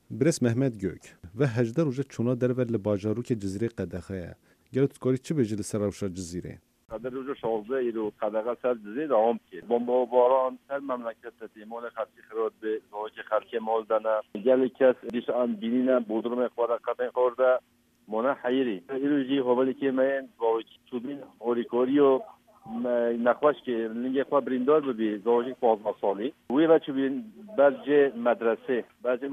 برس محمد گوک و 18 روز چونا در ول باجارو که جزیره قدخه گلت کاری چه بجلی سراوشا جزیره در روز 16 ایرو قدغه سر جزیره دوام کرد. بمباران سر مملکت مال خلقی خراد به زواج خلقی مال دانه. گلی کس دیش آن بینینا بودرم خورده قطع خورده. منا حیری. ایرو جی حوالی که من با چوبین اوریکوریو نخواش که لینگ خوا بریندار ببی زواجی 15 سالی. وی و چوبین بعضی مدرسه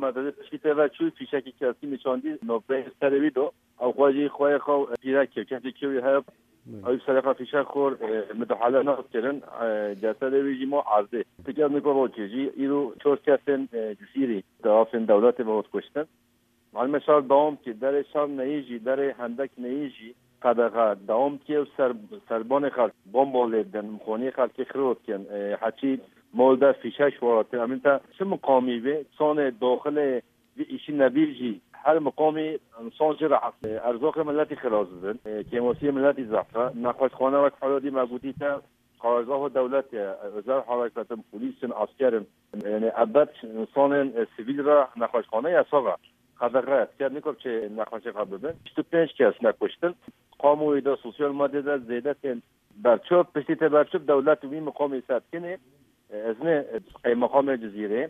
پشیته و چوب فیشکی کسی میشاندی نوبه استروی دو. او خواجی خواه پیرک که کیوی ها او سرقه فیشک خور مدحاله ناکرن جسد ویجی ما عرضه. تکیه میکنه چیزی ایرو چوز کسن جسیری دافن دولت باید کشتن. معلومه شار دوام که در شام نیجی در هندک نیجی قدغه دوام که سربان خلق بمبال دن مخونی خلقی خرود کن حتی مولده فیشش وارد همین تا چه مقامی به سان داخل ایشی نبیجی هر مقامی انسان جرع ارزاق ملتی خلاص دن کیموسی ملتی زفره نخواست خانه وقت حالادی مبودی تا قرارگاه دولت وزار حرکت پلیس عسکر یعنی ابد انسان سیویل را نخواست خانه یساقه قدغه کرد نیکو که نخواست قبل بدن 25 کس نکشتن قاموی دا سوسیال ماده دا زیده کن برچوب پشتیت برچوب دولت وی مقامی ساد کنه ازنه ای مقام جزیره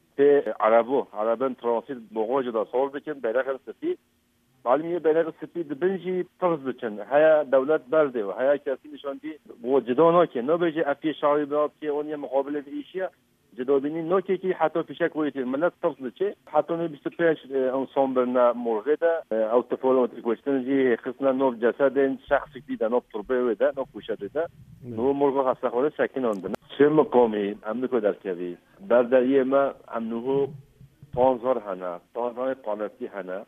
به عربان ترانسیت بغوج دا صور بکن بیرق سفید معلومیه بیرق سفید بنجی تغز بکن هیا دولت برده و هیا کسی نشاندی وجدانا که نو بجی افی شعبی باد که اونیه مقابل ایشیه جدابینی نوکی که حتی پیشک ویتیر ملت تفضل چه حتی نو 25 انسان برنا مرغه ده او تفاولات کوشتن جی خصنا نو جسد شخصی دیده نو تربه وده نو کوشده ده نو مرغه خسته سکین آنده چه مقامی امنو در کوي بردریه ما امنو 15 هنه 15 پانفتی هنه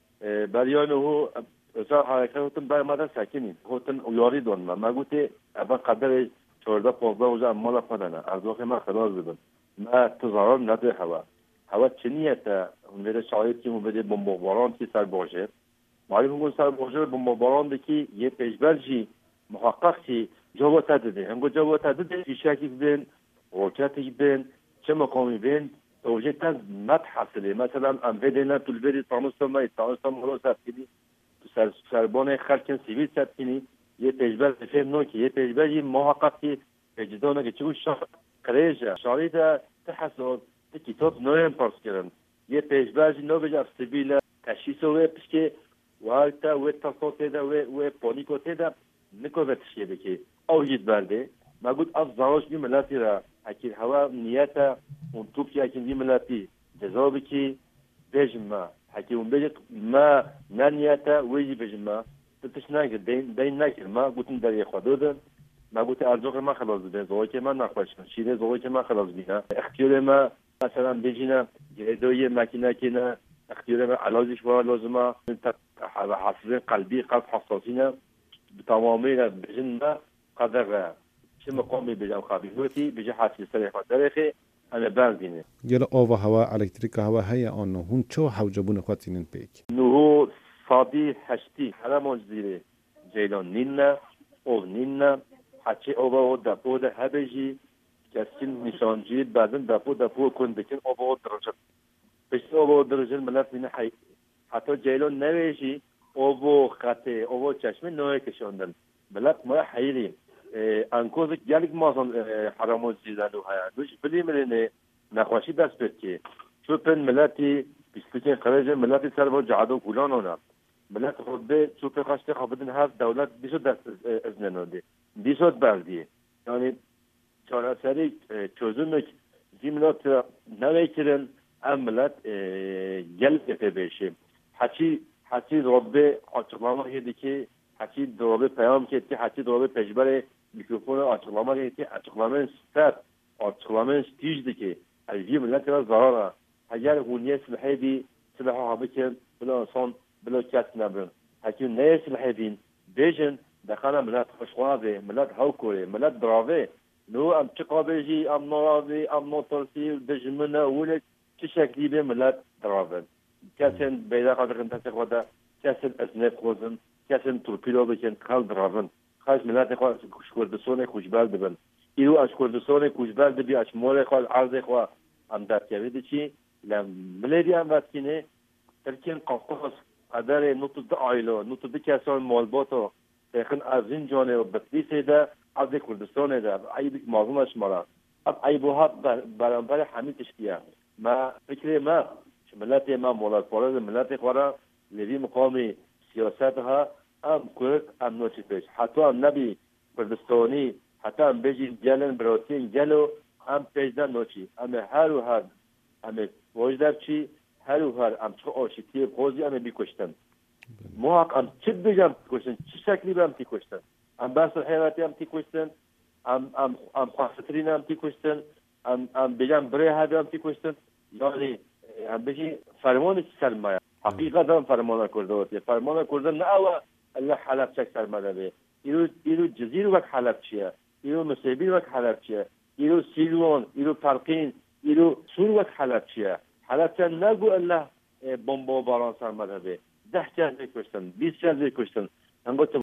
بریانو ازا حرکت هستن بر مدن سکینیم هستن اویاری دون ما گوته ابا قدر 14-15 روز مال خودنه ارزاق ما خلاص بدن ما تظاهر نده هوا چنیته اون شاید که اون بده بمباران که سر باشه معلومه اون سر باشه بمباران دکی یه پیشبرجی محقق که جواب تدده هم جواب تدده فیشکی بین روکتی بین چه مقامی بین توجه تن مت حاصله مثلا ام بدینا طول بری تامستم رو سرکنی سربان خلق سیویل سرکنی یه پیشبر فهم نو که یه پیشبر یه محققی اجدانه که چون قریجه شاریده تحصل کتاب نویم پرس کردن یه پیشبر نو بجا سبیل تشخیص و پشکه وارتا و تصاصه ده و پانیکوته ده نکو بتشیه بکی او جید برده ما گود از زواج بی ملاتی را اکید هوا نیتا اون توب که اکید بی ملاتی جزابی که بجم ما حکی اون بجد ما ننیتا ویجی بجم ما تتش نگرد دین نکرد ما گوتن در خودو ده ما گوت ارزاق ما خلاص بده زواج ما نخواهش کن شیره زواج ما خلاص بینه اختیار ما مثلا بجینه گردوی مکینه کنه اختیار ما علاجش باید لازمه حساسیت قلبی قلب حساسینه تمامی بجن ما قدر چه مقامی بجن خابیوتی بجه حساسیت خاطره انا بردینه گل آوا هوا الکتریک هوا هیا آنو هون چو حوجبون خواتینن پیک نو صادی هشتی حرم جزیره جیلان نینا او نینا حتی آوا و دپو ده هبجی کسین نشانجی بعدن دپو کن بکن آوا درجه پس آوا درجه ملت من حی حتی جیلان نویجی آوا خطه آوا چشمه نوعی کشاندن ملت ما حیلی انکوز گلیک مازن حرام جزیره نو هیا دوش بلی ملنه نخواشی دست بد که چوپن ملتی بیستکن خرج ملتی سر با جعدو کلان اونا ملت خود به چوپ خاشته خابدن هر دولت بیشو دست ازن نوده بیشو بردیه یعنی چاره سری چوزونک زیملات نویکرن ام ملت گل اپه بشه حتی رابه açıklama yedi ki حتی رابه پیام کرد که حتی رابه پجبر میکروفون açıklama yedi ki açıklamanın sert açıklamanın stijdi ki الجي ملت را ضرره اگر هونیه سلحه بی سلحه ها بکن بلا انسان بلا کس نبرن حتی نیه سلحه بین بیجن دخانه ملت خوشخواه ملت هاوکوره ملت دراوه نو ام چه قابجی ام نراوی ام نوترسی دجمنه ولی چه شکلی به ملت دراوه کسین بیده قدرن تسیق وده کسین اسنف خوزن کسین تورپیلو بکن خال دراون خواهش ملت خواه کردستان خوشبال دبن ایرو از کردستان کوچبر دبی از مال خال عرض خوا ام در کوید چی ملیری هم وقتینه ترکیه قفقاز اداره نوتو آیلو نوتو کسان مالباتو تقن از این جانه و بطریسه ده از کردستان ده عیب مازونش مرا اب عیبوها برانبر همین تشکیه ما فکر ما ملت ما مولاد پارز ملت خورا لوی مقام سیاست ها ام کرد ام نوچی پیش حتی ام نبی کردستانی حتی ام بجی جلن براتین جلو ام پیشدن نوچی ام هر و هر ام وجدر چی هر و هر ام چه آشتی خوزی ام بی کشتن محق ام چه بجم کشتن چه شکلی بم تی کشتن ام بحث حیواتی ام تی کشتن ام خاصترین ام تی کشتن ام بجم بره هر ام تی کشتن یعنی ام بجی فرمان سلمایه حقیقتا فرمان کرده وقتی فرمان کرده نه او الله حلب چک سرمده به ایرو جزیر وقت حلب چیه ایرو مصیبی وقت حلب چیه ایرو سیلوان ایرو پرقین ایرو سور وقت حلب چیه حلب چه نگو الله بمب و باران سرمده به 10 جزیر کشتن 20 جزیر کشتن